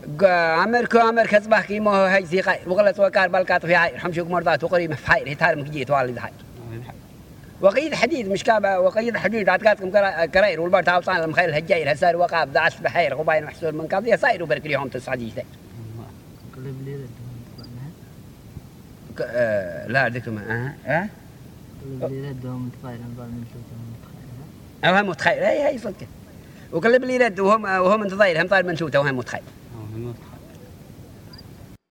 عمر كسبه كيمو هاي زيقاي وغلط وقار بالكات في عاير حمشوك مرضات وقريب في حاير هتار مكجيت والد حاير وقيد حديد مش كابه وقيد حديد عتقاتكم كراير والبار تعوصان المخيل الهجاير هسار وقاف دعس بحير وباين محسول من قضيه صاير وبرك اليوم تصعدي لا ذكر ما اللي ردهم متخيل من هم متخيل هي صدق وقلب لي رد وهم انتظاير هم طاير منشوته وهم متخيل